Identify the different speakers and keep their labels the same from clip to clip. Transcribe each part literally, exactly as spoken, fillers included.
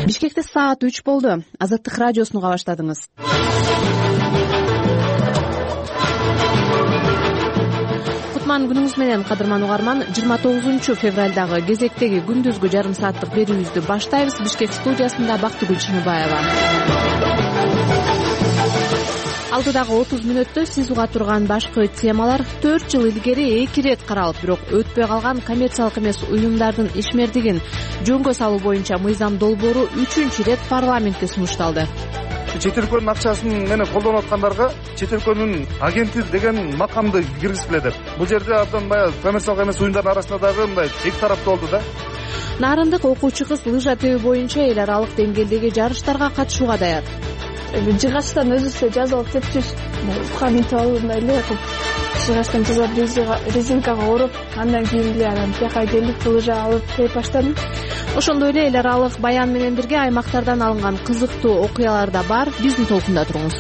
Speaker 1: Бишкекте саат үч болду. Азаттык радиосун уга баштадыңыз. Кутман күнүңүз менен, кадырман угарман. жыйырма тогузунчу февралдагы кезектеги күндүзгү жарым сааттык берүүбүздү баштайбыз. Бишкек студиясында Бактыгүл Чыныбаева. Алдыдагы отуз мүнөттө сиз уга турган башкы темалар: төрт жыл илгери эки ирет каралып, бирок өтпөй калган коммерциялык эмес уюмдардын ишмердигин жөнгө салуу боюнча мыйзам долбоору үчүнчү ирет парламентке сунушталды.
Speaker 2: Чет өлкөнүн акчасын менен колдонуп аткандарга чет өлкөнүн агенти деген макамды киргизгиле деп. Бул жерде абдан баягы коммерциялык эмес уюмдардын арасында дагы мындай эки тараптуу болду да.
Speaker 1: Нарындык окуучу кыз лыжа тебүү боюнча эл аралык деңгээлдеги жарыштарга катышууга даяр.
Speaker 3: Жыгачтан өзүбүзчө жазылып тепчүбүз. Упка минтип алып мындай эле кылып жыгачтан жазып резинкага ороп, андан кийин эле анан тияка келип лыжа алып теп баштадым.
Speaker 1: Ошондой эле эл аралык баян менен бирге аймактардан алынган кызыктуу окуялар да бар. Биздин толкунда туруңуз.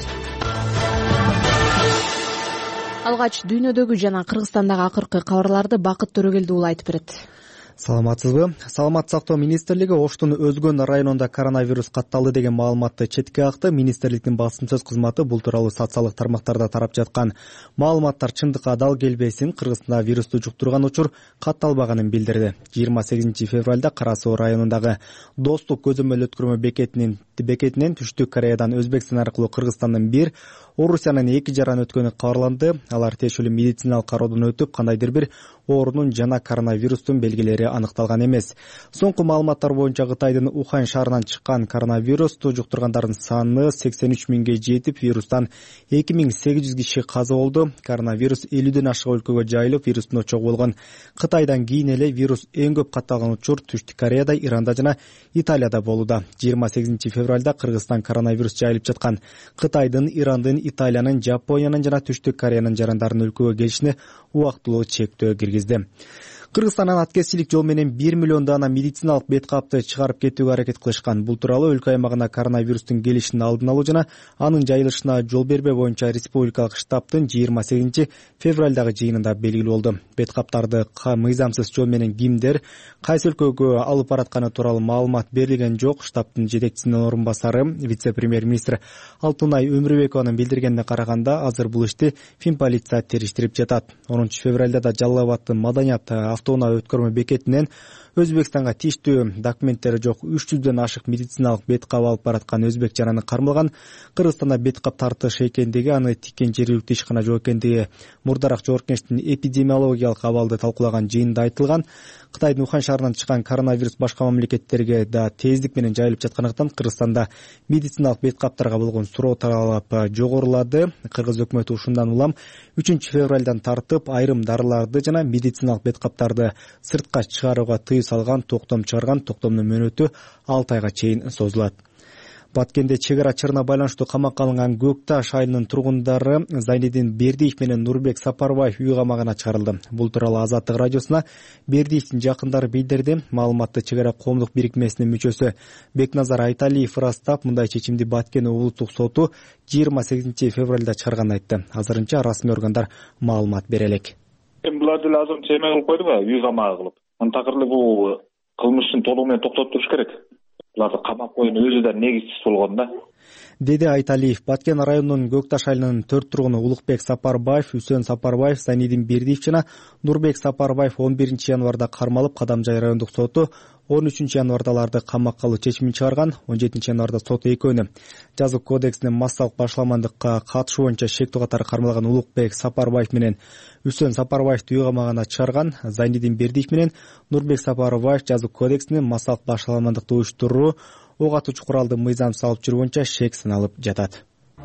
Speaker 1: Алгач дүйнөдөгү жана Кыргызстандагы акыркы кабарларды Бакыт Төрөгелди уулу айтып берет.
Speaker 4: Саламатсызбы? Саламаттык сактоо министрлиги Оштун Өзгөн районунда коронавирус катталды деген маалыматты четке какты. Министрликтин басым сөз кызматы бул тууралуу социалдык тармактарда тарап жаткан маалыматтар чындыкка адал келбесин, Кыргызстанда вирусту жуктурган учур катталбаганын билдирди. жыйырма сегизинчи февралда Кара Суу районундагы Достук көзөмөл өткөрмө бекетинин бекетинен Түштүк Кореядан Өзбекстан аркылуу Кыргызстандын бир, Орусиянын эки жаран өткөнү кабарланды. Алар тиешелүү медициналык кароодон өтүп, кандайдыр бир оорунун жана коронавирустун белгилери аныкталган эмес. Соңку маалыматтар боюнча Кытайдын Ухань шаарынан чыккан коронавирусту жуктургандардын саны сексен үч миңге жетип, вирустан эки миң сегиз жүз киши каза болду. Коронавирус элүүдөн ашык өлкөгө жайылып, вирустун очогу болгон Кытайдан кийин эле вирус эң көп катталган учур Түштүк Кореяда, Иранда жана Италияда болууда. жыйырма сегизинчи февралда Кыргызстан коронавирус жайылып жаткан Кытайдын, Ирандын, Италиянын, Жапониянын жана Түштүк Кореянын жарандарынын өлкөгө келишине убактылуу чектөө киргизди. Кыргызстандан аткезчилик жол менен бир миллион даана медициналык бет капты чыгарып кетүүгө аракет кылышкан. Бул тууралуу өлкө аймагына коронавирустун келишин алдын алуу жана анын жайылышына жол бербөө боюнча республикалык штабтын жыйырма сегизинчи февралдагы жыйынында белгилүү болду. Бет каптарды мыйзамсыз жол менен кимдер кайсы өлкөгө алып баратканы тууралуу маалымат берилген жок. Штабтын жетекчисинин орун басары, вице-премьер-министр Алтынай Өмүрбекованын билдиргенине караганда, азыр бул ишти Финполиция териштирип жатат. онунчу февралда да Жалал Абадтын Маданият автоунаа өткөрмө бекетинен Өзбекстанга тийиштүү документтери жок үч жүздөн ашык медициналык бет кап алып бараткан өзбек жараны кармалган. Кыргызстанда бет кап тартыш экендиги, аны тиккен жергиликтүү ишкана жок экендиги мурдараак Жогорку Кеңештин эпидемиологиялык абалды талкуулаган жыйынында айтылган. Кытайдын Ухань шаарынан чыккан коронавирус башка мамлекеттерге да тездик менен жайылып жаткандыктан Кыргызстанда медициналык бет каптарга болгон суроо талап жогорулады. Кыргыз өкмөтү ушундан улам үчүнчү февралдан тартып айрым дарыларды жана медициналык бет каптарды сыртка чыгарууга тыюу салган, токтом чыгарган. Токтомдун мөөнөтү алты айга чейин созулат. Баткенде чек ара чырына байланыштуу камакка алынган Көк Таш айылынын тургундары Зайнидин Бердиев менен Нурбек Сапарбаев үй камагына чыгарылды. Бул тууралуу Азаттык радиосуна Бердиевдин жакындары билдирди. Маалыматты чек ара коомдук бирикмесинин мүчөсү Бекназар Айталиев ырастап, мындай чечимди Баткен улуттук соту жыйырма сегизинчи февралда чыгарганын айтты. Азырынча расмий органдар маалымат бере элек.
Speaker 5: Булар деле азыр чейме кылып койдуга, үй камагы кылып. Антакырды бул кылмыштын толугу менен токтотуп туруш керек. Буларды камап коюунун өзү да негизсиз болгон да.
Speaker 4: Деди Айталиев. Баткен районунун Көк Таш айылынын төрт тургуну Улукбек Сапарбаев, Үсөн Сапарбаев, Зайнидин Бердиев жана Нурбек Сапарбаев он биринчи январда кармалып, Кадамжай райондук соту он үчүнчү январда аларды камакка алуу чечимин чыгарган. он жетинчи январда сот экөөнү жазык кодексинин массалык башаламандыкка катышуу боюнча шектүү катары кармалган Улукбек Сапарбаев менен Үсөн Сапарбаевди үй камагына чыгарган. Зайнидин Бердиев менен Нурбек Сапарбаев жазык кодексинин массалык башаламандыкты уюштуруу, ок атуучу куралды мыйзамсыз алып жүрүү боюнча шек саналып жатат.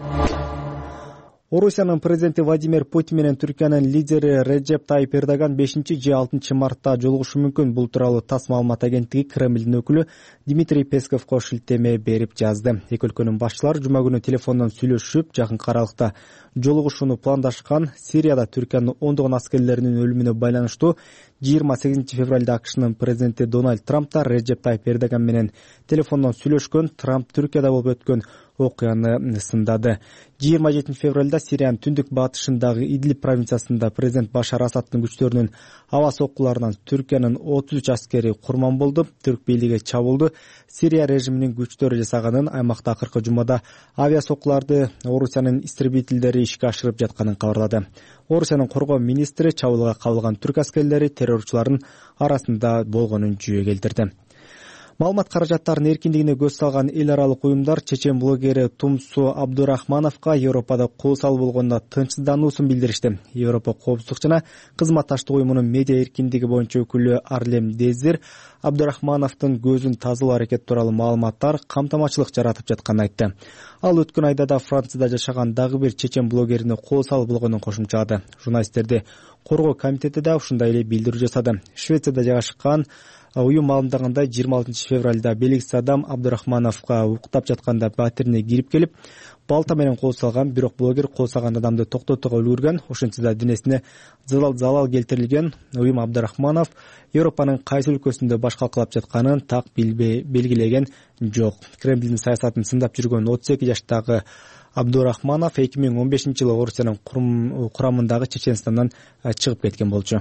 Speaker 4: Орусиянын президенти Владимир Путин менен Түркиянын лидери Реджеп Тайип Эрдоган бешинчи же алтынчы мартта жолугушу мүмкүн. Бул тууралуу ТАСС маалымат агенттиги Кремлдин өкүлү Дмитрий Песковго шилтеме берип жазды. Эки өлкөнүн башчылары жума күнү телефондон сүйлөшүп, жакынкы аралыкта жолугушууну пландашкан. Сирияда Түркиянын ондогон аскерлеринин өлүмүнө байланыштуу жыйырма сегизинчи февралда АКШнын президенти Дональд Трамп да Реджеп Тайип Эрдоган менен телефондон сүйлөшкөн. Трамп Түркияда болуп өткөн окуяны сындады. жыйырма жетинчи февралда Сириянын түндүк батышындагы Идлиб провинциясында президент Башар Асадтын күчтөрүнүн аба соккуларынан Түркиянын отуз үч аскери курман болду. Түрк бийлиги чабуулду Сирия режиминин күчтөрү жасаганын, аймакта акыркы жумада авиа соккуларды Орусиянын истребительдери ишке ашырып жатканын кабарлады. Орусиянын коргоо министри чабуулга кабылган түрк аскерлери террорчулардын арасында болгонун жүйө келтирди. Маалымат каражаттарынын эркиндигине көз салган эл аралык уюмдар чечен блогери Тумсу Абдурахмановго Европада кол салуу болгонуна тынчсыздануусун билдиришти. Европа коопсуздук жана кызматташтык уюмунун медиа эркиндиги боюнча өкүлү Арлем Дезир Абдурахмановдун көзүн тазалоо аракети тууралуу маалыматтар камтамачылык жаратып жатканын айтты. Ал өткөн айда да Францияда жашаган дагы бир чечен блогерине кол салуу болгонун кошумчалады. Журналисттерди коргоо комитети да ушундай эле билдирүү жасады. Швецияда жайгашкан уюм маалымдагандай жыйырма алтынчы февралда белгисиз адам Абдурахмановго уктап жатканда батирине кирип келип, балта менен кол салган, бирок блогер кол салган адамды токтотууга үлгүргөн. Ошентсе да денесине залал залал келтирилген. Уюм Абдурахманов Европанын кайсы өлкөсүндө баш калкалап жатканын так белгилеген жок. Кремлдин саясатын сындап жүргөн отуз эки жаштагы Абдурахманов эки миң он бешинчи жылы Орусиянын курамындагы Чеченстандан чыгып кеткен болчу.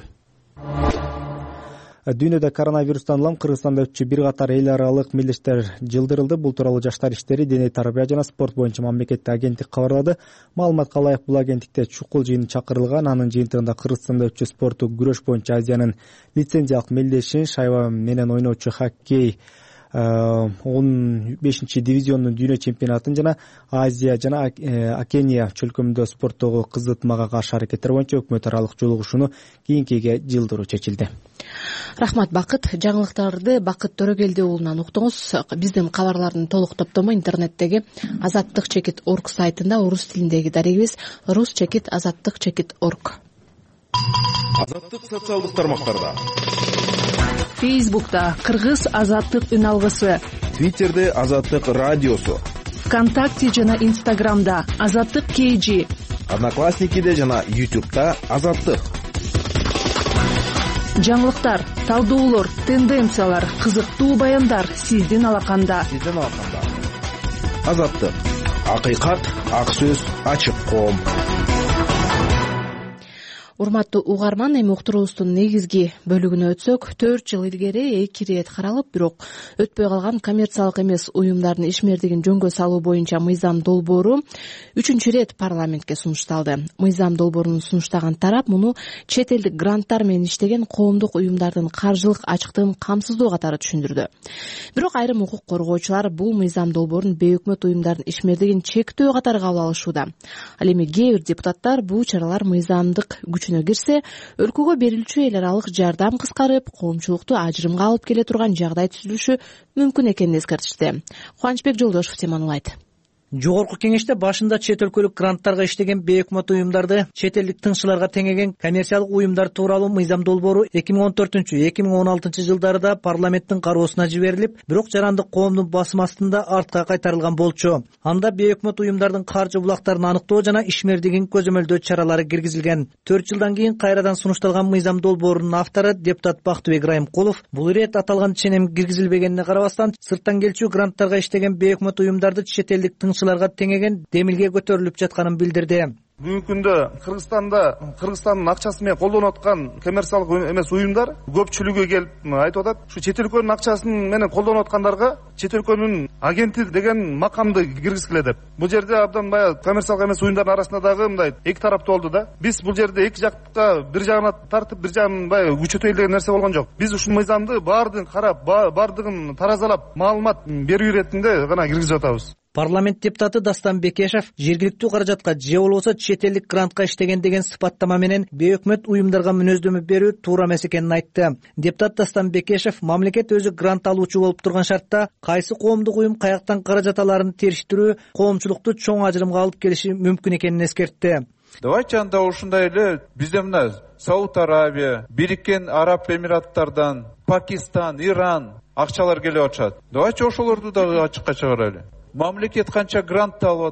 Speaker 4: Дүйнөдө коронавирустан улам Кыргызстанда өтчү бир катар эл аралык мелдештер жылдырылды. Бул тууралуу Жаштар иштери, дене тарбия жана спорт боюнча мамлекеттик агенттик кабарлады. Маалыматка ылайык, бул агенттикте чукул жыйын чакырылган. Анын жыйынтыгында Кыргызстанда өтчү спорттук күрөш боюнча Азиянын лицензиялык мелдешин, шайба менен ойноочу хоккей он бешинчи дивизионунун дүйнө чемпионатын жана Азия жана Океания чөлкөмүндө спорттогу кызытмага каршы аракеттер боюнча өкмөт аралык жолугушууну кийинкиге жылдыруу чечилди.
Speaker 1: Рахмат Бакыт. Жаңылыктарды Бакыт Төрөгелди уулунан уктуңуз. Биздин кабарлардын толук топтому интернеттеги азаттык чекит орг сайтында, орус тилиндеги дарегибиз рус чекит азаттык чекит орг.
Speaker 6: Азаттык социалдык тармактарда.
Speaker 7: Фейсбукта Кыргыз азаттык үн алгысы,
Speaker 6: Твиттерде азаттык радиосу,
Speaker 7: ВКонтакте жана Инстаграмда азаттык кейжи,
Speaker 6: Одноклассникиде жана Ютубта азаттык.
Speaker 7: Жаңылыктар, талдоолор, тенденциялар, кызыктуу баяндар сиздин алаканда.
Speaker 6: Сиздин алаканда. Азаттык. Акыйкат, ак сөз, ачык коом.
Speaker 1: Урматтуу угарман, эми уктуруубуздун негизги бөлүгүнө өтсөк, төрт жыл илгери эки ирет каралып, бирок өтпөй калган коммерциялык эмес уюмдардын ишмердигин жөнгө салуу боюнча мыйзам долбоору үчүнчү ирет парламентке сунушталды. Мыйзам долбоорун сунуштаган тарап муну чет элдик гранттар менен иштеген коомдук уюмдардын каржылык ачыктыгын камсыздоо катары түшүндүрдү. Бирок айрым укук коргоочулар бул мыйзам долбоорун бейөкмөт уюмдардын ишмердигин чектөө катары кабыл алышууда. Ал эми кээ бир депутаттар бул чаралар мыйзамдык күчүнө кирсе, өлкөгө берилчү эл аралык жардам кыскарып, коомчулукту ажырымга алып келе турган жагдай түзүлүшү мүмкүн экенин эскертишти. Кубанычбек Жолдошев теманы улайт.
Speaker 8: Жогорку кеңеште башында чет өлкөлүк гранттарга иштеген бейөкмөт уюмдарды чет элдик тыңчыларга теңеген коммерциялык уюмдар тууралуу мыйзам долбоору эки миң он төртүнчү эки миң он алтынчы жылдарда парламенттин кароосуна жиберилип, бирок жарандык коомдун басым астында артка кайтарылган болчу. Анда бейөкмөт уюмдардын каржы булактарын аныктоо жана ишмердигин көзөмөлдөө чаралары киргизилген. төрт жылдан кийин кайрадан сунушталган мыйзам долбоорунун автору депутат Бактыбек Райымкулов бул ирет аталган ченем киргизилбегенине карабастан сырттан келчү гранттарга иштеген бейөкмөт уюмдарды чет элдик тыңчыларга теңеген демилге көтөрүлүп жатканын билдирди.
Speaker 2: Бүгүнкү күндө Кыргызстанда Кыргызстандын акчасы менен колдонуп аткан коммерциялык эмес уюмдар көпчүлүгү келип айтып атат. Ушу чет өлкөнүн акчасын менен колдонуп аткандарга чет өлкөнүн агенти деген макамды киргизгиле деп. Бул жерде абдан баягы коммерциялык эмес уюмдардын арасында дагы мындай эки тараптуу болду да. Биз бул жерде эки жакка бир жагына тартып, бир жагын баягы күчөтөйлү деген нерсе болгон жок. Биз ушул мыйзамды баардыгын карап, баардыгын таразалап, маалымат берүү иретинде гана киргизип атабыз.
Speaker 8: Парламент депутаты Дастан Бекешев жергиликтүү каражатка же болбосо чет элдик грантка иштеген деген сыпаттама менен бейөкмөт уюмдарга мүнөздөмө берүү туура эмес экенин айтты. Депутат Дастан Бекешев мамлекет өзү грант алуучу болуп турган шартта кайсы коомдук уюм каяктан каражат алаарын териштирүү коомчулукту чоң ажырымга алып келиши мүмкүн экенин эскертти.
Speaker 9: Давайте анда ушундай эле бизде мына Сауд Арабия, Бириккен Араб Эмираттардан, Пакистан, Иран акчалар келип атышат. Давайте ошолорду дагы ачыкка чыгарайлы. Мамлекет канча грант алып атат.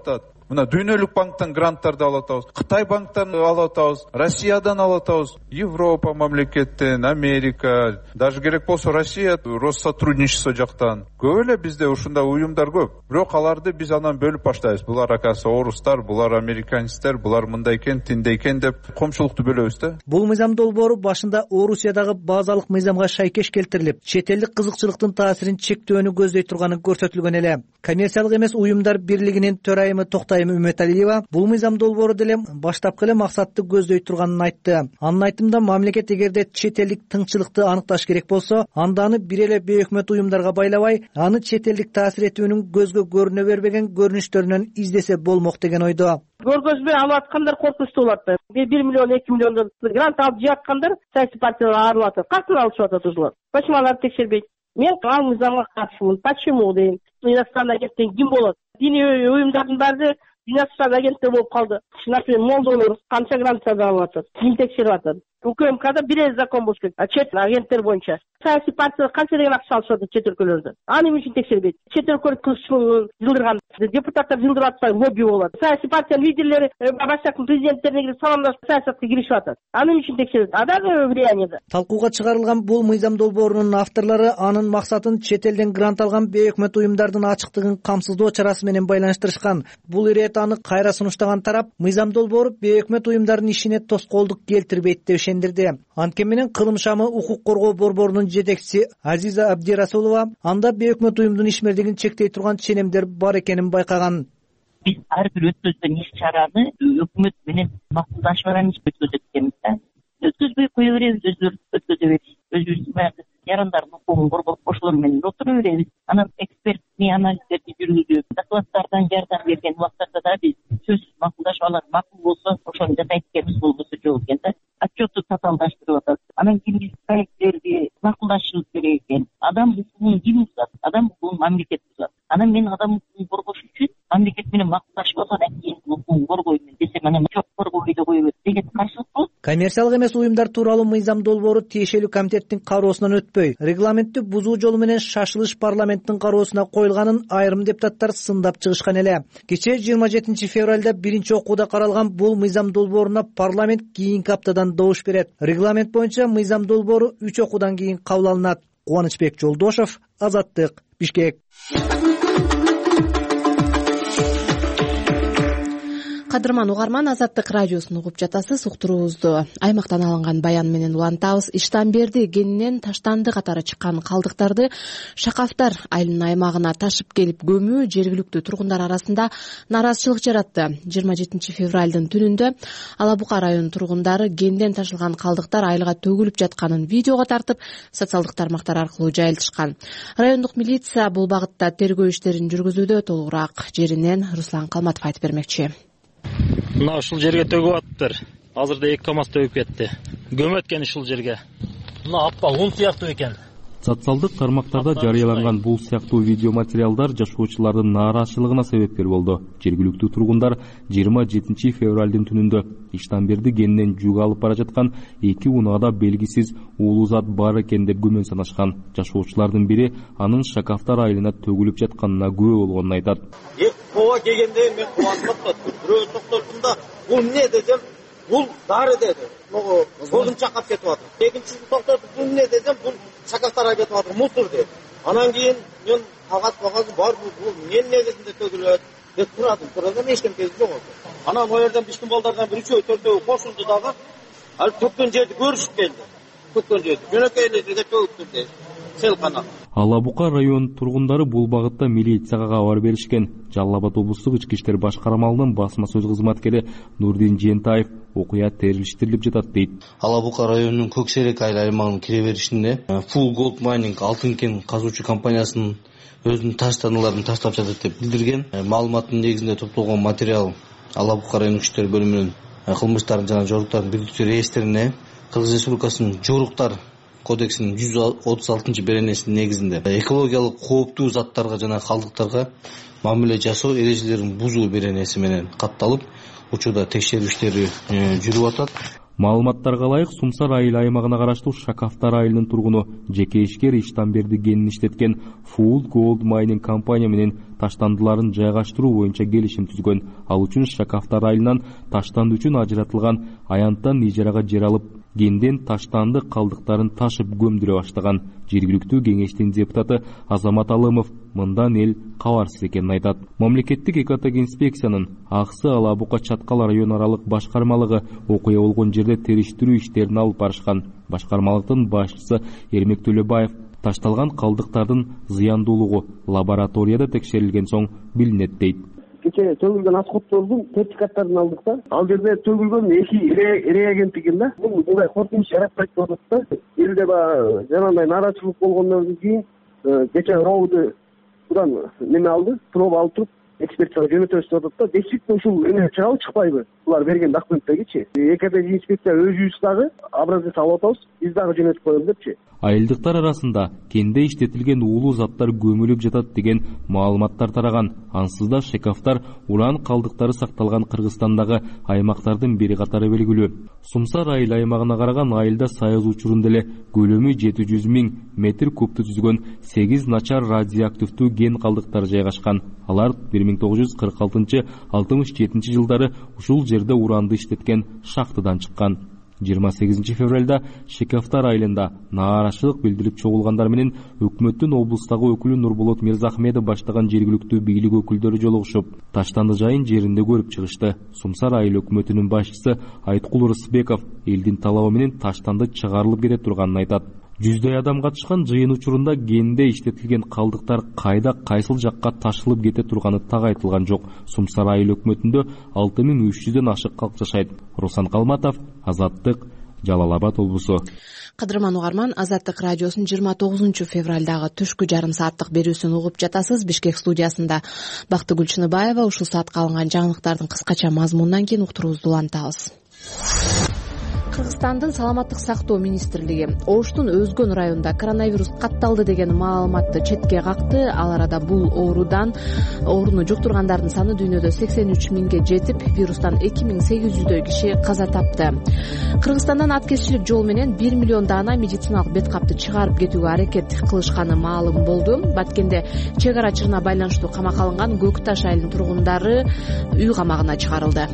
Speaker 9: мына дүйнөлүк банктан гранттарды алып атабыз, Кытай банктан алып атабыз, Россиядан алып атабыз, Европа мамлекеттен, Америка, даже керек болсо Россия Россотрудничество жактан көп эле бизде ушундай уюмдар көп. Бирок аларды биз анан бөлүп баштайбыз. Булар акасы орустар, булар американецтер, булар мындай экен, тиндей экен деп коомчулукту бөлөбүз да.
Speaker 8: Бул мыйзам долбоору башында Орусиядагы базалык мыйзамга шайкеш келтирилип, чет элдик кызыкчылыктын таасирин чектөөнү көздөй турганы көрсөтүлгөн эле. Коммерциялык эмес уюмдар бирлигинин төрайымы Токтайым Үмөталиева бул мыйзам долбоору деле баштапкы эле максатты көздөй турганын айтты. Анын айтымында мамлекет эгерде чет элдик тыңчылыкты аныкташ керек болсо, анда аны бир эле бейөкмөт уюмдарга байлабай, аны чет элдик таасир этүүнүн көзгө көрүнө бербеген көрүнүштөрүнөн издесе болмок деген ойдо.
Speaker 10: Көргөзбөй алып аткандар коркунучтуу болот. бир миллион эки миллиондон грант алып жаткандар саясий партиялар арылып атат. Кантип алышып атат ушулар? Почему аларды текшербейт? Мен ал мыйзамга каршымын. Почему дейм? Иностранный агенттен ким болот? Диний уюмдардын баары иностранный агенттер болуп калды. Например, молдалар канча гранттарды алып атат? Ким текшерип атат? УКМКда бир эле закон болуш керек. Чет агенттер боюнча саясий партиялар канча деген акча алышат чет өлкөлөрдөн? Аны эмне үчүн текшербейт? Чет өлкөлүк кызыкчылыгын жылдырган депутаттар жылдырып атпай лобби болот. Саясий партиянын лидерлери башкы президенттерине кирип саламдашып саясатка киришип атат. Аны эмне үчүн текшерет? Адагы влияние.
Speaker 8: Талкууга чыгарылган бул мыйзам долбоорунун авторлору анын максатын чет элден грант алган бейөкмөт уюмдардын ачыктыгын камсыздоо чарасы менен байланыштырышкан. Бул иретаны кайра сунуштаган тарап мыйзам долбоору бейөкмөт уюмдардын ишине тоскоолдук келтирбейт деп ишендирди. Анткени менен кылым шамы укук коргоо борборунун жетекчиси Азиза Абдирасулова анда бейөкмөт уюмдун ишмердигин чектей турган ченемдер бар экенин байкаган.
Speaker 11: Биз ар бир өткөзгөн иш-чараны өкмөт менен макулдашып анан өткөзөт экенбиз да. Өткөзбөй кое беребиз, өздөрүбүз өткөзө беребиз. Өзүбүздүн баягы жарандардын укугун коргоп ошолор менен отура беребиз. Анан экспертный анализдерди жүргүзүп, докладдардан жардам берген убактарда да биз сөзсүз макулдашып алат. Макул болсо ошону жасайт экенбиз, болбосо жок экен да. Отчетту татаалдаштырып атат. Анан кийин биз проекттерди макулдашыбыз керек экен. Адам укугун ким бузат? Адам укугун мамлекет бузат. Анан мен адам укугун коргош үчүн мамлекет менен макулдашып алсам кийин укугун коргоймун десем, анан жок коргобой да кое бер деген каршылык.
Speaker 8: Коммерциялык эмес уюмдар тууралуу мыйзам долбоору тиешелүү комитеттин кароосунан өтпөй, регламентти бузуу жолу менен шашылыш парламенттин кароосуна коюлганын айрым депутаттар сындап чыгышкан эле. Кечээ жыйырма жетинчи февралда биринчи окууда каралган бул мыйзам долбооруна парламент кийинки аптадан добуш берет. Регламент боюнча мыйзам долбоору үч окуудан кийин кабыл алынат. Кубанычбек Жолдошов, Азаттык, Бишкек.
Speaker 1: Кадырман угарман, Азаттык радиосун угуп жатасыз. Уктуруубузду аймактан алынган баян менен улантабыз. Иштанберди кенинен таштанды катары чыккан калдыктарды Шакафтар айылынын аймагына ташып келип көмүү жергиликтүү тургундар арасында нааразычылык жаратты. жыйырма жетинчи февралдын түнүндө Ала Бука районунун тургундары кенден ташылган калдыктар айылга төгүлүп жатканын видеого тартып, социалдык тармактар аркылуу жайылтышкан. Райондук милиция бул багытта тергөө иштерин жүргүзүүдө. Толугураак жеринен Руслан Калматов айтып бермекчи.
Speaker 12: Мына ушул жерге төгүп атыптыр. Азырда эки КАМАЗ төгүп кетти. Көмөт экен ушул жерге. Мына аппа ун сыяктуу экен.
Speaker 13: Социалдык тармактарда жарыяланган бул сыяктуу видео материалдар жашоочулардын нааразычылыгына себепкер болду. Жергиликтүү тургундар жыйырма жетинчи февралдын түнүндө Иштанберди кенинен жүк алып бара жаткан эки унаада белгисиз уулуу зат бар экен деп күмөн санашкан. Жашоочулардын бири анын Шакафтар айылына төгүлүп жатканына күбө болгонун айтат.
Speaker 14: Ооба келгенде мен кубанып токтоттум. Бирөө токтоттум да, бул эмне десем, бул дары деди. Могу колун чакап кетип атат. Экинчиси токтотуп, бул эмне десем, бул Шакафтарга кетип атат, мусор деди. Анан кийин мен кагаз багазы бар, бул эмне негизинде төгүлөт деп турадым. Турадым, эч ким жок. Анан о жерден биздин балдардан бир үчөө төртөө кошулду дагы. Ал төккөн жерди көрүшүп келди. Төккөн жерди. Жөнөкөй эле жерге төгүп турду. Селкана.
Speaker 13: Ала Бука район тургундары бул багытта милицияга кабар беришкен. Жалал Абад облустук ички иштер башкармалыгынын басма сөз кызматкери Нурдин Жентаев окуя терилиштирилип жатат дейт.
Speaker 15: Ала Бука районунун Көксерек айыл аймагынын кире беришинде Full Gold Mining алтын кен казуучу компаниясынын өзүнүн таштаналарын таштап жатат деп билдирген. Маалыматтын негизинде топтолгон материал Ала Бука райондук иштер бөлүмүнүн кылмыштардын жана жоруктардын бирдиктүү реестрине Кыргыз Республикасынын жоруктар кодексинин жүз отуз алтынчы беренесинин негизинде экологиялык кооптуу заттарга жана калдыктарга мамиле жасоо эрежелерин бузуу беренеси менен катталып, учурда текшерүү иштери жүрүп атат.
Speaker 13: Маалыматтарга ылайык, Сумсар айыл аймагына караштуу Шакафтар айылынын тургуну жеке ишкер Иштанберди кенин иштеткен Food Gold Mining компания менен таштандыларын жайгаштыруу боюнча келишим түзгөн. Ал үчүн Шакафтар айылынан таштанды үчүн ажыратылган аянттан ижарага жер алып, кенден таштанды калдыктарын ташып көмдүрө баштаган. Жергиликтүү кеңештин депутаты Азамат Алымов мындан эл кабарсыз экенин айтат. Мамлекеттик экология инспекциянын Аксы Ала Бука Чаткал район аралык башкармалыгы окуя болгон жерде териштирүү иштерин алып барышкан. Башкармалыктын башчысы Эрмек Төлөбаев ташталган калдыктардын зыяндуулугу лабораторияда текшерилген соң билинет дейт.
Speaker 16: Кече төгүлгөн отходдордун сертификаттарын алдык да. Ал жерде төгүлгөн эки реагент экен да. Бул мындай коркунуч жаратпайт деп атат да. Элде баягы жанагындай нааразычылык болгондон кийин кече ровду будан неме алды, проба алып туруп экспертизага жөнөтөбүз деп атат да. Действительно ушул эме чыгабы чыкпайбы? Булар берген документтегичи. Экология инспекция өзүбүз дагы образец алып атабыз, биз дагы жөнөтүп коелу депчи.
Speaker 13: Айылдыктар арасында кенде иштетилген уулуу заттар көмүлүп жатат деген маалыматтар тараган. Ансыз да Шакафтар уран калдыктары сакталган Кыргызстандагы аймактардын бири катары белгилүү. Сумсар айыл аймагына караган айылда Союз учурунда эле көлөмү жети жүз миң метр кубту түзгөн сегиз начар радиоактивдүү кен калдыктары жайгашкан. Алар бир миң тогуз жүз кырк алтынчы — алтымыш жетинчи жылдары ушул жерде уранды иштеткен шахтадан чыккан. жыйырма сегизинчи февралда Шакафтар айылында нааразычылык билдирип чогулгандар менен өкмөттүн облустагы өкүлү Нурболот Мирзахмедов баштаган жергиликтүү бийлик өкүлдөрү жолугушуп, таштанды жайын жеринде көрүп чыгышты. Сумсар айыл өкмөтүнүн башчысы Айткул Рысбеков элдин талабы менен таштанды чыгарылып кете турганын айтат. Жүздөй адам катышкан жыйын учурунда кенде иштетилген калдыктар кайда, кайсыл жакка ташылып кете турганы так айтылган жок. Сумсар айыл өкмөтүндө алты миң үч жүздөн ашык калк жашайт. Руслан Калматов, Азаттык, Жалал Абад облусу.
Speaker 1: Кадырман угарман, Азаттык радиосунун жыйырма тогузунчу февралдагы түшкү жарым сааттык берүүсүн угуп жатасыз. Бишкек студиясында Бактыгүл Чыныбаева. Ушул саатка алынган жаңылыктардын кыскача мазмунунан кийин уктуруубузду улантабыз. Кыргызстандын саламаттык сактоо министрлиги Оштун Өзгөн районунда коронавирус катталды деген маалыматты четке какты. Ал арада бул оорудан ооруну жуктургандардын саны дүйнөдө сексен үч миңге жетип, вирустан эки миң сегиз жүздөй киши каза тапты. Кыргызстандан аткезчилик жол менен бир миллион даана медициналык бет капты чыгарып кетүүгө аракет кылышканы маалым болду. Баткенде чек ара чыгына байланыштуу камакка алынган Көк Таш айылынын тургундары үй камагына чыгарылды.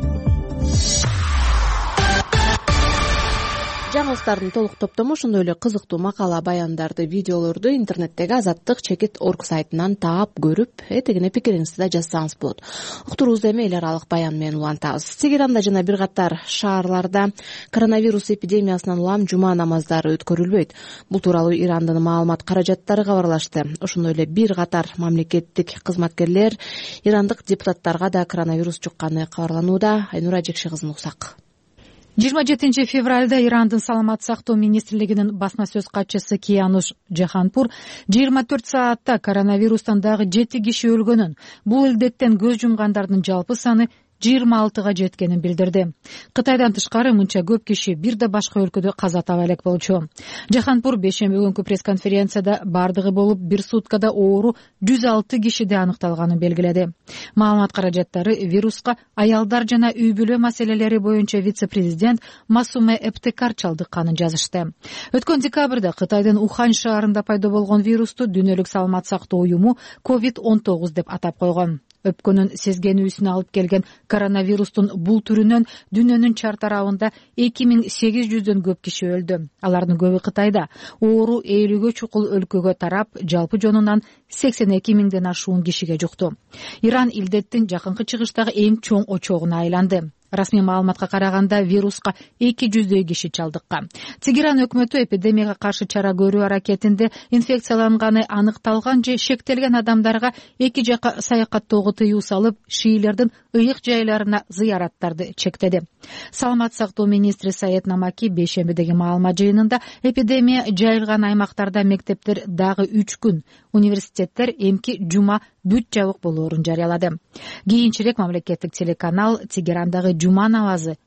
Speaker 1: Жаңылыктардын толук топтому, ошондой эле кызыктуу макала, баяндарды, видеолорду интернеттеги Азаттык чекит точка орг сайтынан таап көрүп, этегине пикириңизди да жазсаңыз болот. Уктуруубузду эми эл аралык баян менен улантабыз. Тегеранда жана бир катар шаарларда коронавирус эпидемиясынан улам жума намаздары өткөрүлбөйт. Бул тууралуу Ирандын маалымат каражаттары кабарлашты. Ошондой эле бир катар мамлекеттик кызматкерлер ирандык депутаттарга да коронавирус жукканы кабарланууда. Айнура Жекши кызын уксак.
Speaker 17: жыйырма жетинчи февралда Ирандын саламат сактоо министрлигинин басма сөз катчысы Киянуш Жаханпур жыйырма төрт саатта коронавирустан дагы жети киши өлгөнүн, бул илдеттен көз жумгандардын жалпы саны жыйырма алтыга жеткенин билдирди. Кытайдан тышкары мынча көп киши бир да башка өлкөдө каза таба элек болчу. Жаханпур бейшемби күнкү пресс-конференцияда бардыгы болуп бир суткада оору жүз алты кишиде аныкталганын белгиледи. Маалымат каражаттары вируска аялдар жана үй бүлө маселелери боюнча вице-президент Масуме Эптекар чалдыкканын жазышты. Өткөн декабрда Кытайдын Ухань шаарында пайда болгон вирусту дүйнөлүк саламат сактоо уюму ковид он тогуз деп атап койгон. Өпкөнүн сезгенүүсүн алып келген коронавирустун бул түрүнөн дүйнөнүн чар тарабында эки миң сегиз жүздөн көп киши өлдү. Алардын көбү Кытайда. Оору элүүгө чукул өлкөгө тарап, жалпы жонунан сексен эки миңден ашуун кишиге жукту. Иран илдеттин жакынкы чыгыштагы эң чоң очогуна айланды. Расмий маалыматка караганда вируска эки жүздөй киши чалдыккан. Тегеран өкмөтү эпидемияга каршы чара көрүү аракетинде инфекцияланганы аныкталган же шектелген адамдарга эки жака саякаттоого тыюу салып, шиилердин ыйык жайларына зыяраттарды чектеди. Саламат сактоо министри Саед Намаки бейшембидеги маалымат жыйынында эпидемия жайылган аймактарда мектептер дагы үч күн, университеттер эмки жума бүт жабык болоорун жарыялады. Кийинчерээк мамлекеттик телеканал Тегерандагы жума намазы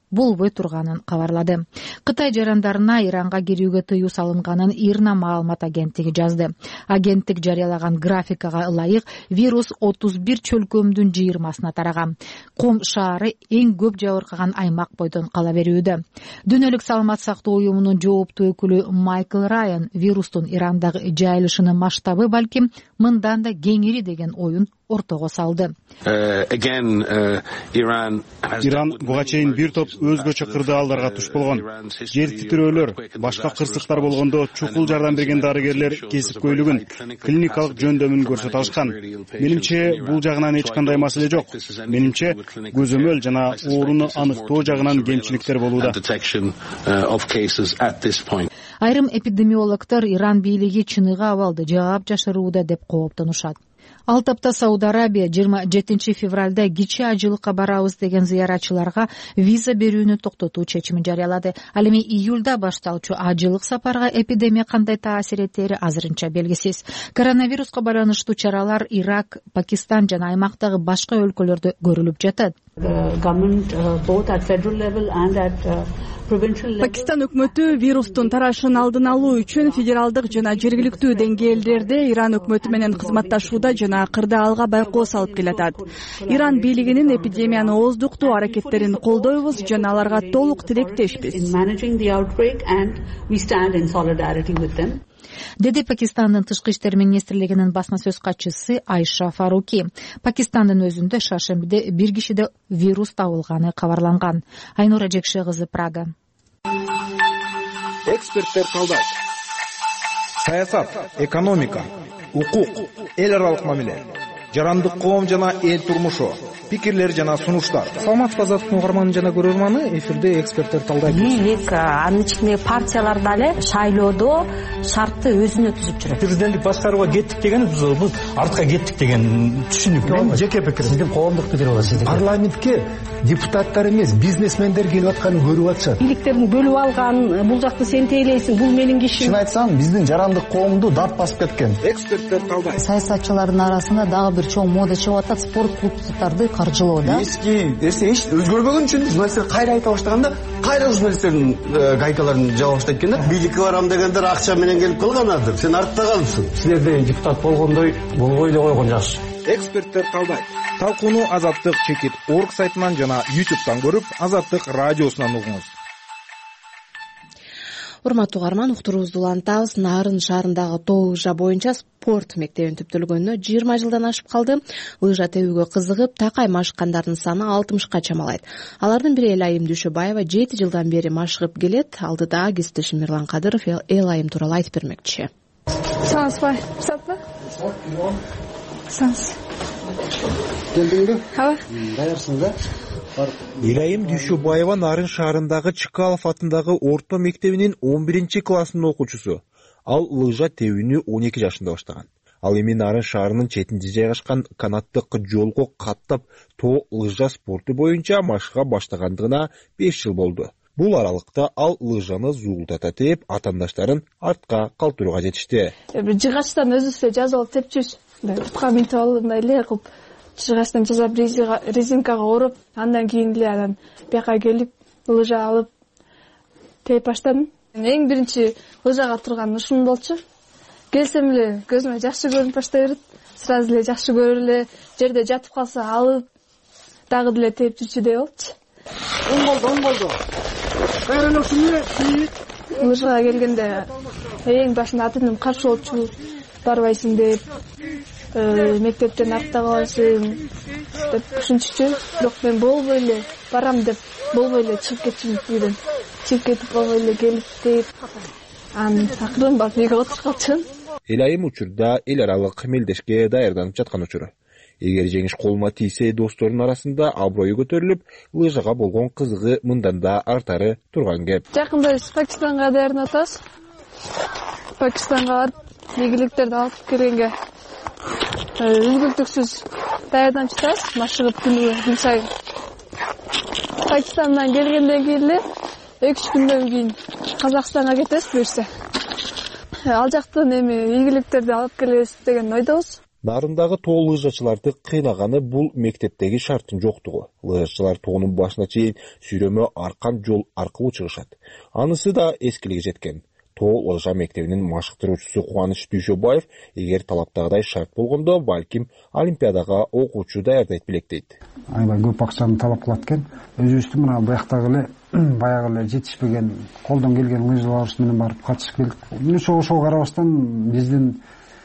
Speaker 17: болбой турганын кабарлады. Кытай жарандарына Иранга кирүүгө тыюу салынганын ИРНА маалымат агенттиги жазды. Агенттик жарыялаган графикага ылайык вирус отуз бир чөлкөмдүн жыйырмасына тараган. Ком шаары эң көп жабыркаган аймак бойдон кала берүүдө. Дүйнөлүк саламат сактоо уюмунун жооптуу өкүлү Майкл Райан вирустун Ирандагы жайылышынын масштабы балким мындан да кеңири деген оюн ортого салды.
Speaker 18: Иран буга чейин бир топ өзгөчө кырдаалдарга туш болгон. Жер титирөөлөр, башка кырсыктар болгондо чукул жардам берген дарыгерлер кесипкөйлүгүн, клиникалык жөндөмүн көрсөтө алышкан. Менимче бул жагынан эч кандай маселе жок. Менимче көзөмөл жана ооруну аныктоо жагынан кемчиликтер болууда.
Speaker 17: Айрым эпидемиологдор Иран бийлиги чыныгы абалды жаап жашырууда деп кооптонушат. Ал тапта Сауд Арабия жыйырма жетинчи февралда кичи ажылыкка барабыз деген зыяратчыларга виза берүүнү токтотуу чечимин жарыялады. Ал эми июлда башталчу ажылык сапарга эпидемия кандай таасир этери азырынча белгисиз. Коронавируска байланыштуу чаралар Ирак, Пакистан жана аймактагы башка өлкөлөрдө көрүлүп жатат.
Speaker 19: Пакистан өкмөтү вирустун тарашын алдын алуу үчүн федералдык жана жергиликтүү деңгээлдерде Иран өкмөтү менен кызматташууда жана кырдаалга байкоо салып келатат. Иран бийлигинин эпидемияны ооздуктоо аракеттерин колдойбуз жана аларга толук тилектешпиз,
Speaker 17: деди Пакистандын тышкы иштер министрлигинин басма сөз катчысы Айша Фаруки. Пакистандын өзүндө шаршембиде бир кишиде вирус табылганы кабарланган. Айнура Жекше кызы, Прага.
Speaker 6: Эксперттер талдайт. Саясат, экономика, укук, эл аралык мамиле, жарандык коом жана эл турмушу, пикирлер жана сунуштар.
Speaker 4: Саламатсызбы Азаттын угарманы жана көрөрманы, эфирде эксперттер талдайт.
Speaker 20: Бийлик анын ичиндеги партиялар дагы шайлоодо шартты өзүнө түзүп жүрөт.
Speaker 12: Президенттик башкарууга кеттик деген биз артка кеттик деген түшүнүк.
Speaker 21: Мен жеке пикирим, сиздин коомдук пикир болот. Сиздин парламентке депутаттар эмес, бизнесмендер келип атканын көрүп атышат.
Speaker 10: Бийликтердин бөлүп алган, бул жакты сен тейлейсиң, бул менин кишим.
Speaker 21: Чын айтсам, биздин жарандык коомду дат басып кеткен.
Speaker 6: Эксперттер талдайт.
Speaker 22: Саясатчылардын арасында дагы бир чоң мода чыгып атат, спорт клубдарды каржылоо да.
Speaker 21: Эски нерсе эч өзгөрбөгөн үчүн журналисттер кайра айта баштаганда, кайра журналисттердин гайкаларын жаба баштайт экен да. Бийликке барам дегендер акча менен келип калганадыр. Сен артта калыпсың. Силерде депутат болгондой болбой эле койгон жакшы.
Speaker 6: Эксперттер талдайт. Талкууну Азаттык чекит орг сайтынан жана ютубтан көрүп, Азаттык радиосунан угуңуз.
Speaker 1: Урматтуу угарман, уктуруубузду улантабыз. Нарын шаарындагы тоо лыжа боюнча спорт мектебин түптөлгөнүнө жыйырма жылдан ашып калды. Лыжа тебүүгө кызыгып, такай машыккандардын саны алтымышка чамалайт. Алардын бири Элайым Дүйшөбаева жети жылдан бери машыгып келет. Алдыда кесиптешим Мирлан Кадыров Элайым тууралуу айтып бермекчи.
Speaker 3: Сансбай, сатпа? Санс.
Speaker 21: Келдиңби?
Speaker 3: Ооба.
Speaker 21: Даярсың да?
Speaker 6: Элайым Дүйшөбаева Нарын шаарындагы Чыкалов атындагы орто мектебинин он биринчи классынын окуучусу. Ал лыжа тебүүнү он эки жашында баштаган. Ал эми Нарын шаарынын четинде жайгашкан канаттык жолго каттап тоо лыжа спорту боюнча машыга баштагандыгына беш жыл болду. Бул аралыкта ал лыжаны зуулдата тээп, атаандаштарын артка калтырууга жетишти.
Speaker 3: Бир жыгачтан өзүбүздө жазып алып тепчүбүз. Бутка минтип алып, мындай эле кылып, жыгачтан жасап резинкага ороп, андан кийин эле анан бияка келип, лыжа алып тээп баштадым. Эң биринчи лыжага турган ушун болчу. Келсем эле көзүмө жакшы көрүнүп баштай берет. Сразу эле жакшы көрүп эле, жерде жатып калса алып, дагы деле тээп жүрчүдөй болчу.
Speaker 21: Он болду, он болду. Кайран ушун эле.
Speaker 3: Лыжага келгенде эң башында ата-энем каршы болчу. Барбайсың деп, мектептен артта каласың деп ушинчүчү. Бирок мен болбой эле барам деп, болбой эле чыгып кетчүмүн үйдөн. Чыгып кетип болбой эле келип деп, анан акырын барып үйгө отуруп калчумун.
Speaker 6: Элайым учурда эл аралык мелдешке даярданып жаткан учуру. Эгер жеңиш колума тийсе, достордун арасында аброю көтөрүлүп, лыжага болгон кызыгы мындан да артары турган кеп.
Speaker 3: Жакында биз Пакистанга даярданып атабыз. Пакистанга барып, ийгиликтерди алып келгенге үзгүлтүксүз даярданып жатабыз, машыгып күнүгө күн сайын. Пакистандан келгенден кийин эле эки үч күндөн кийин Казакстанга кетебиз буюрса. Ал жактан эми ийгиликтерди алып келебиз деген ойдобуз.
Speaker 6: Нарындагы тоо лыжачыларды кыйнаганы бул мектептеги шарттын жоктугу. Лыжачылар тоонун башына чейин сүйрөмө аркан жол аркылуу чыгышат. Анысы да эскилиги жеткен. Тоо лыжа мектебинин машыктыруучусу Кубаныч Дүйшөбаев эгер талаптагыдай шарт болгондо балким олимпиадага окуучу даярдайт белек дейт.
Speaker 5: Аябай көп акчаны талап кылат экен. Өзүбүздүн мына бuyактагы эле баягы эле жетишпеген, колдон келген лыжаларыбыз менен барып катышып келдик. Ошого ошого карабастан биздин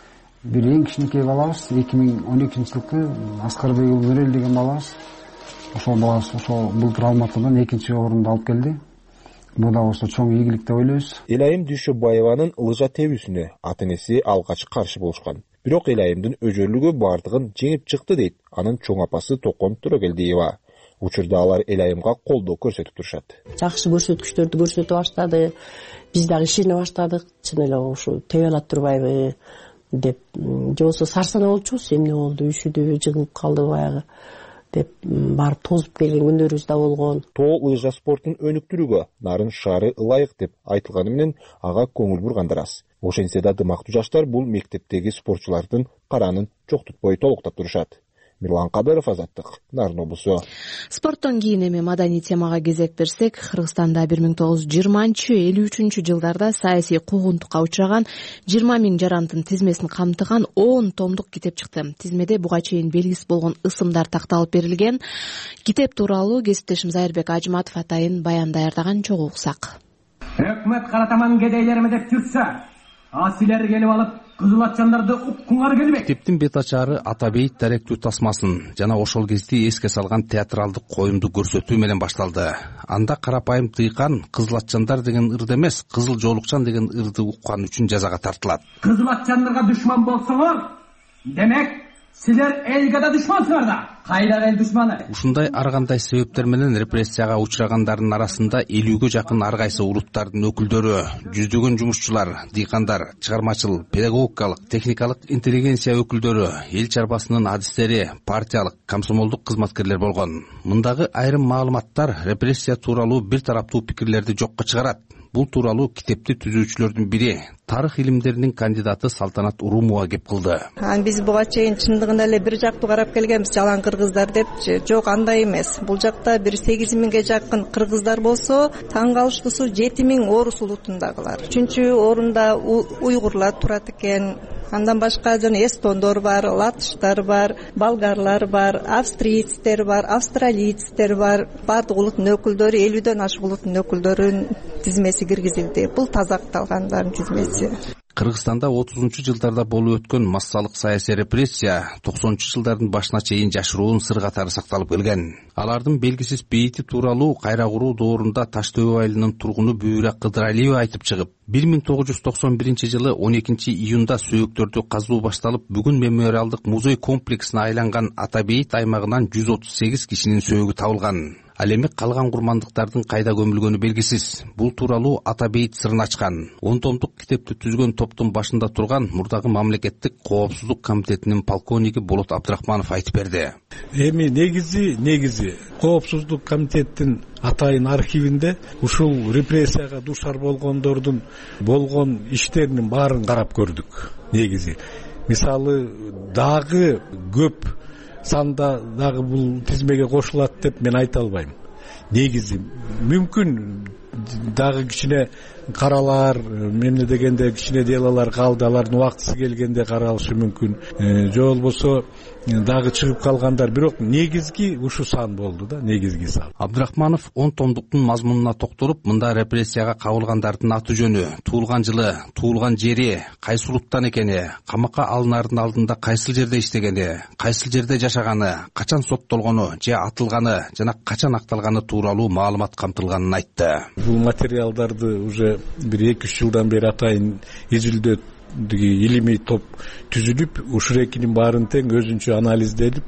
Speaker 5: бир эң кичинекей балабыз эки миң он экинчи жылкы Аскарбек Нурел деген балабыз. Ошол балабыз ошол былтыр Алматыдан экинчи орунду алып келди. Бул да болсо чоң ийгилик деп ойлойбуз.
Speaker 6: Элайым Дүйшөбаеванын лыжа тебүүсүнө ата-энеси алгач каршы болушкан. Бирок Элайымдын өжөрлүгү бардыгын жеңип чыкты дейт анын чоң апасы Токон Төрөгелдиева. Учурда алар Элайымга колдоо көрсөтүп турушат.
Speaker 7: Жакшы көрсөткүчтөрдү көрсөтүп баштады. Биз дагы ишене баштадык. Чын эле ушу тебе алат турбайбы деп. Же болсо сарсана болчубуз, эмне болду, үшүдүбү, жыгылып калды баягы деп барып тозуп келген күндөрүбүз да болгон.
Speaker 6: Тоо лыжа спортун өнүктүрүүгө Нарын шаары ылайык деп айтылганы менен ага көңүл бургандар аз. Ошентсе да дымактуу жаштар бул мектептеги спортчулардын каранын чок тутпой толуктап турушат. Мирлан Кадыров, Азаттык, Нарын облусу.
Speaker 1: Спорттон кийин эми маданий темага кезек берсек, Кыргызстанда бир миң тогуз жүз жыйырманчы элүү үчүнчү жылдарда саясий куугунтукка учураган жыйырма миң жарандын тизмесин камтыган он томдук китеп чыкты. Тизмеде буга чейин белгисиз болгон ысымдар такталып берилген. Китеп тууралуу кесиптешим Зайырбек Ажматов атайын баян даярдаган, чогуу уксак.
Speaker 23: Өкмөт каратаман кедейлерме деп жүрсө, а силер келип алып кызыл атчандарды уккуңар келбейт.
Speaker 24: Китептин бет ачары Атабейит даректүү тасмасын жана ошол кезде эске салган театралдык коюмду көрсөтүү менен башталды. Анда карапайым тыйкан кызыл атчандар деген ырды эмес, кызыл жоолукчан деген ырды уккан үчүн жазага тартылат.
Speaker 23: Кызыл атчандарга душман болсоңор, демек силер элге да душмансыңар да. Кайда эл душманы?
Speaker 24: Ушундай ар кандай себептер менен репрессияга учурагандардын арасында элүүгө жакын ар кайсы улуттардын өкүлдөрү, жүздөгөн жумушчулар, дыйкандар, чыгармачыл, педагогикалык, техникалык интеллигенция өкүлдөрү, эл чарбасынын адистери, партиялык, комсомолдук кызматкерлер болгон. Мындагы айрым маалыматтар репрессия тууралуу бир тараптуу пикирлерди жокко чыгарат. Бул тууралуу китепти түзүүчүлөрдүн бири, тарых илимдеринин кандидаты Салтанат Урумова кеп кылды.
Speaker 25: Биз буга чейин чындыгында эле бир жактуу карап келгенбиз, жалаң кыргыздар депчи. Жок, андай эмес. Бул жакта бир сегиз миңге жакын кыргыздар болсо, таң калыштуусу жети миң орус улутундагылар. Үчүнчү орунда уйгурлар турат экен. Андан башка жана эстондор бар, латыштар бар, болгарлар бар, австрийцтер бар, австралийцтер бар. Бардык улуттун өкүлдөрү, элүүдөн ашык улуттун өкүлдөрүнүн тизмеси киргизилди. Бул тазакталгандардын тизмеси.
Speaker 24: Кыргызстанда отузунчу жылдарда болуп өткөн массалык саясий репрессия токсонунчу жылдардын башына чейин жашыруун сыр катары сакталып келген. Алардын белгисиз бейити тууралуу кайра куруу доорунда Таш төбө айылынын тургуну Бүйрөк Кыдыралиева айтып чыгып, бир миң тогуз жүз токсон биринчи жылы он экинчи июнда сөөктөрдү казуу башталып, бүгүн мемориалдык музей комплексине айланган Атабейит аймагынан жүз отуз сегиз кишинин сөөгү табылган. Ал эми калган курмандыктардын кайда көмүлгөнү белгисиз. Бул тууралуу Атабейит сырын ачкан. он томдук китепти түзгөн топтун башында турган мурдагы мамлекеттик коопсуздук комитетинин полковниги Болот Абдрахманов айтып берди.
Speaker 26: Эми негизи негизи коопсуздук комитеттин атайын архивинде ушул репрессияга душар болгондордун болгон иштеринин баарын карап көрдүк. Негизи мисалы дагы көп санда дагы бул тизмеге кошулат деп мен айта албайм. Негизи мүмкүн дагы кичине каралар, эмне дегенде кичине делалар калды, алардын убактысы келгенде каралышы мүмкүн. Же болбосо дагы чыгып калгандар, бирок негизги ушу сан болду да, негизги сан.
Speaker 24: Абдрахманов он томдуктун мазмунуна токтолуп, мында репрессияга кабылгандардын аты жөнү, туулган жылы, туулган жери, кайсы улуттан экени, камакка алынардын алдында кайсыл жерде иштегени, кайсыл жерде жашаганы, качан соттолгону же атылганы жана качан акталганы тууралуу маалымат камтылганын айтты.
Speaker 26: Бул материалдарды уже бир эки үч жылдан бери атайын изилдөө илимий топ түзүлүп, ушул экинин баарын тең өзүнчө анализдедип,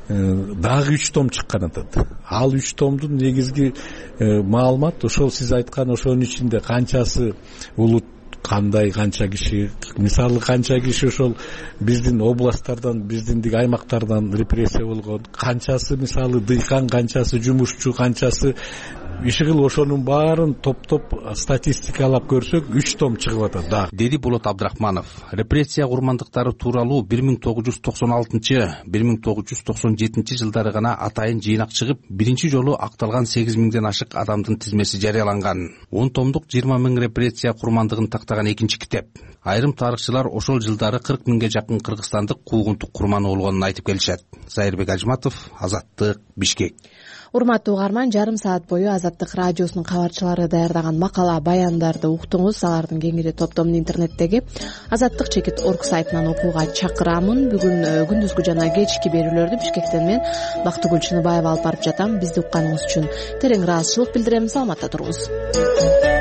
Speaker 26: дагы үч том чыккан атат. Ал үч томдун негизги маалымат ошол сиз айткан ошонун ичинде канчасы улут кандай канча киши, мисалы канча киши ошол биздин областтардан, биздин тиги аймактардан репрессия болгон, канчасы мисалы дыйкан, канчасы жумушчу, канчасы иши кылып, ошонун баарын топтоп статистикалап көрсөк үч том чыгып атат дагы,
Speaker 24: деди Болот Абдрахманов. Репрессия курмандыктары тууралуу бир миң тогуз жүз токсон алтынчы бир миң тогуз жүз токсон жетинчи жылдары гана атайын жыйнак чыгып, биринчи жолу акталган сегиз миңден ашык адамдын тизмеси жарыяланган. он томдук жыйырма миң репрессия курмандыгын тактаган экинчи китеп. Айрым тарыхчылар ошол жылдары кырк миңге жакын кыргызстандык куугунтук курманы болгонун айтып келишет. Зайырбек Ажматов, Азаттык, Бишкек.
Speaker 1: Урматтуу угарман, жарым саат бою Азаттык радиосунун кабарчылары даярдаган макала, баяндарды уктуңуз. Алардын кеңири топтомун интернеттеги азаттык чекит орг сайтынан окууга чакырамын. Бүгүн күндүзгү жана кечки берүүлөрдү Бишкектен мен Бактыгүл Чыныбаева алып барып жатам. Бизди укканыңыз үчүн терең ыраазычылык билдирем. Саламатта туруңуз.